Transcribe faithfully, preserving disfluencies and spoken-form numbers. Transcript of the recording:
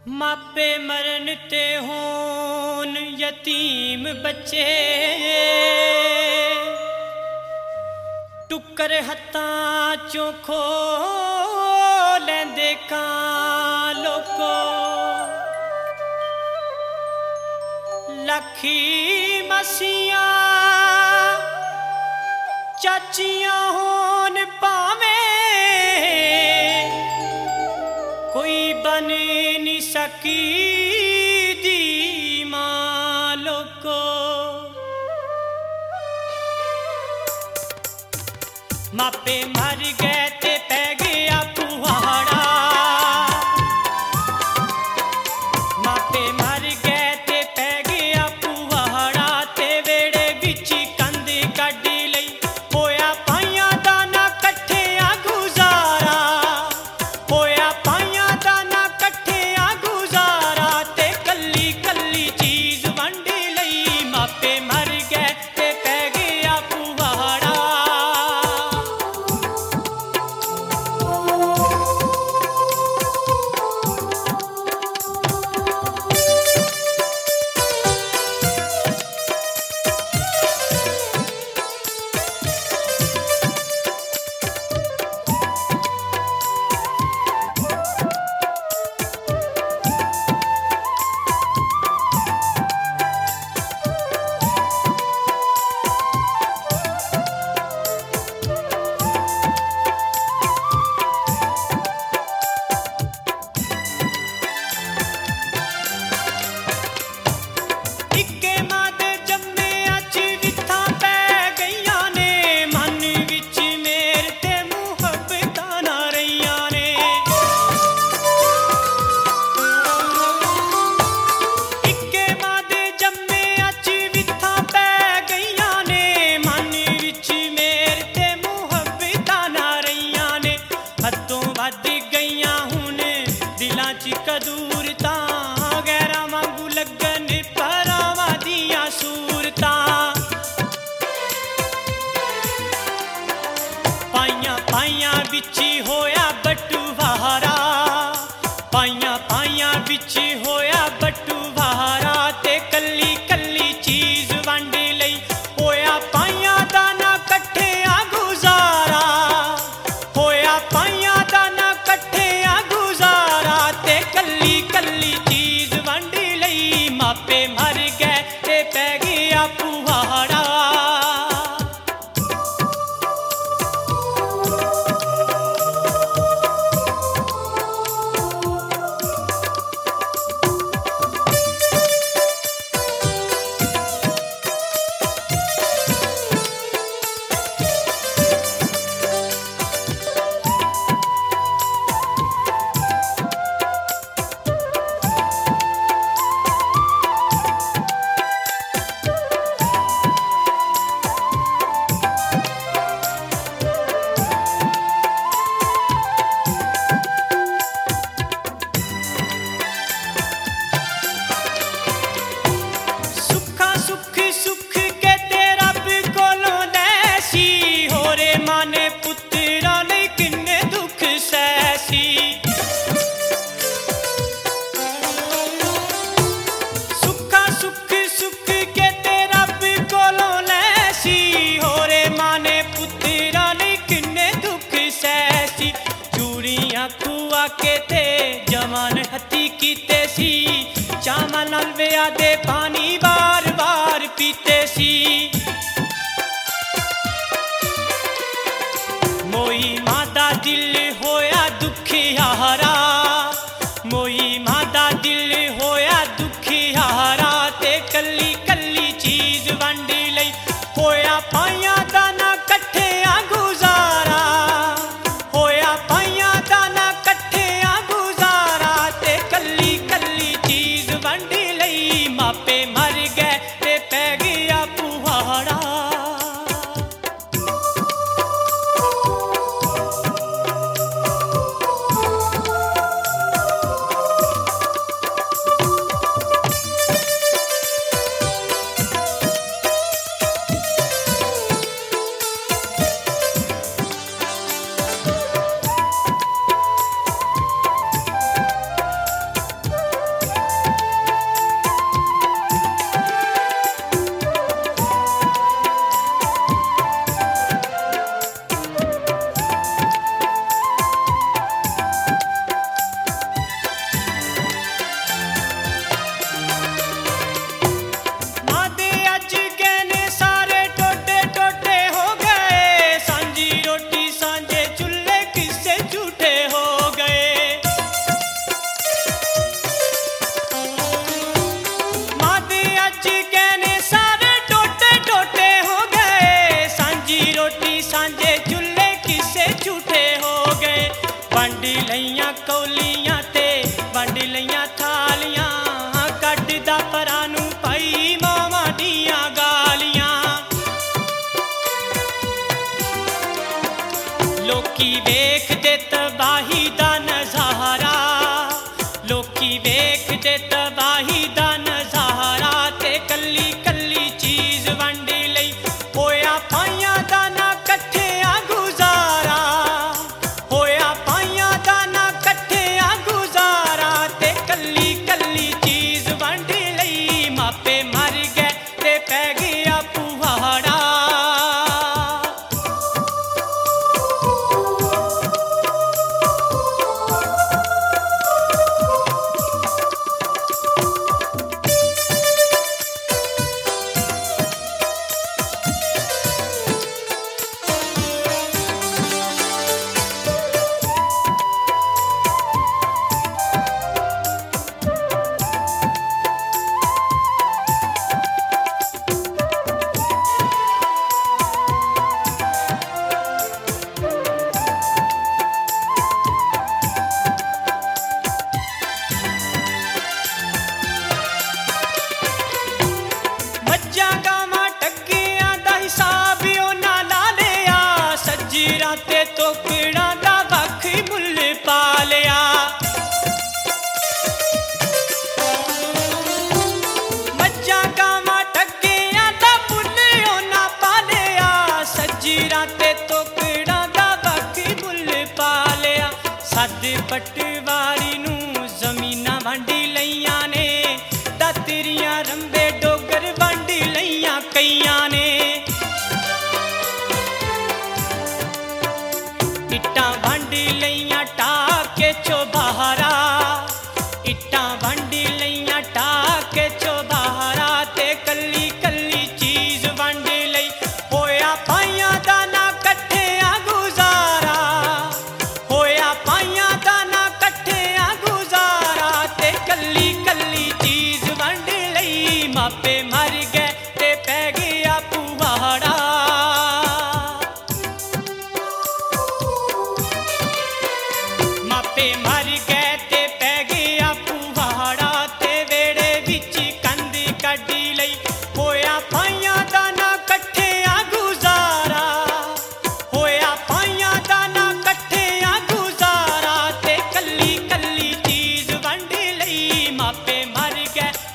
मापे मरण ते होन यतीम बच्चे, टुकर हत्थां चों खो लैंदे कां लोको। लखी मसियां चाचियां होन भावें, कोई बन नहीं सकी दी मां लोको। मापे मर गए ते पै गया पुहाड़ा, मापे मर गए ते पै गया पुहाड़ा। ते वेड़े विच कंध कड्ढी लई, होया पाइयां दा ना कट्ठियां गुजारा, होया पाइयां दा ना कट्ठियां गुजारा। ते कल्ली कल्ली चीज वंड लई, मापे मर गए ते पै गया पुहाड़ा। कदूरतां गैरां वांगू लगन परावां दियां सूरतां, पाइयां पाइयां विच होया बटुवारा, पाइयां पाइयां विच होया बटुवारा। ते कल्ली कल्ली चीज वंड लई, होया पाइयां दा ना कट्ठियां गुजारा, होया पाइयां दा ना कट्ठियां गुजारा। ते कल्ली कल्ली चीज वंड लई, मापे मर गए ते पै गया पुहाड़ा। के ते जवान हत्ती कीते सी, चावां नाल विआह दे पानी बार बार पीते सी। मोई मां दा दिल होया दुखियारा, मोई मां दा दिल होया दुखियारा। ते कल्ली कल्ली चीज वंड लई, होया पाइयां दा ना कट्ठियां गुजारा, होया पाइयां दा ना कट्ठियां गुजारा। ते कल्ली कल्ली चीज वंड लई, मापे मर गए ते पै गया पुहाड़ा। ਵੰਡ ਲਈਆਂ ਕੌਲੀਆਂ ਤੇ ਵੰਡ ਲਈਆਂ ਥਾਲੀਆਂ ਕੱਢਦਾ ਪਰਾਂ ਨੂੰ ਭਾਈ ਮਾਵਾਂ ਦੀਆਂ ਗਾਲੀਆਂ ਲੋਕੀ ਵੇਖਦੇ ਤਬਾਹੀ ਦਾ ਨਜ਼ਾਰਾ ਲੋਕੀ ਵੇਖਦੇ ਤਬਾਹੀ ਦਾ ਨਜ਼ਾਰਾ ਤੇ ਕੱਲੀ ਕੱਲੀ ਚੀਜ਼ ਵੰਡ ਲਈ ਹੋਇਆ ਪਾਈਆਂ ਦਾ ਨਾ ਇਕੱਠਿਆਂ ਗੁਜ਼ਾਰਾ ਹੋਇਆ ਪਾਈਆਂ ਦਾ ਨਾ ਇਕੱਠਿਆਂ ਗੁਜ਼ਾਰਾ ਤੇ ਕੱਲੀ ਕੱਲੀ ਚੀਜ਼ ਵੰਡ ਲਈ ਮਾਪੇ ਮਰ ਗਏ ਤੇ ਪੈ ਗਿਆ ਪੁਹਾੜਾ ਤੇ ਤੋਕੜਾਂ ਦਾ ਵੱਖ ਮੁੱਲ ਪਾ ਲਿਆ ਮੱਝਾਂ ਗਾਵਾਂ ਟੱਗਿਆਂ ਦਾ ਮੁੱਲ ਉਹਨਾਂ ਪਾ ਲਿਆ ਸੱਜੀਰਾਂ ਤੇ ਤੋਕੜਾਂ ਦਾ ਵੱਖ ਮੁੱਲ ਪਾ ਲਿਆ ਸੱਦ ਪਟਵਾਰੀ ਨੂੰ ਜ਼ਮੀਨਾਂ ਵੰਡ ਲਈਆਂ ਨੇ ਦਾਤਰੀਆਂ ਰੰਬੇ ਡੋਗਰ ਵੰਡ ਲਈਆਂ ਕਈਆਂ ਨੇ ਇੱਟਾਂ ਵੰਡ ਲਈਆਂ ਟਾਕੇ ਚੋਬਾਰਾ ਇੱਟਾਂ ਵੰਡ ਲਈਆਂ ਟਾਕੇ ਚੋਬਾਰਾ ਤੇ ਕੱਲੀ ਕੱਲੀ ਚੀਜ਼ ਵੰਡ ਲਈ ਹੋਇਆ ਪਾਈਆਂ ਦਾ ਨਾ ਇਕੱਠਿਆਂ ਗੁਜ਼ਾਰਾ ਹੋਇਆ ਪਾਈਆਂ ਦਾ ਨਾ ਇਕੱਠਿਆਂ ਗੁਜ਼ਾਰਾ ਤੇ ਕੱਲੀ ਕੱਲੀ ਚੀਜ਼ ਵੰਡ ਲਈ ਮਾਪੇ ਮਰ ਗਏ ਤੇ ਪੈ ਗਿਆ ਪੁਹਾੜਾ ਮਾਪੇ ਮਰ ਗਏ ਤੇ ਪੈ ਗਿਆ ਪੁਹਾੜਾ ਤੇ ਵੇੜੇ ਵਿੱਚ ਕੰਧ ਕੱਢ ਲਈ ਹੋਇਆ ਪਾਈਆਂ ਦਾ ਨਾ ਇਕੱਠਿਆਂ ਗੁਜ਼ਾਰਾ ਹੋਇਆ ਪਾਈਆਂ ਦਾ ਨਾ ਇਕੱਠਿਆਂ ਗੁਜ਼ਾਰਾ ਤੇ ਕੱਲੀ ਕੱਲੀ ਚੀਜ਼ ਵੰਡ ਲਈ ਮਾਪੇ ਮਰ ਗਏ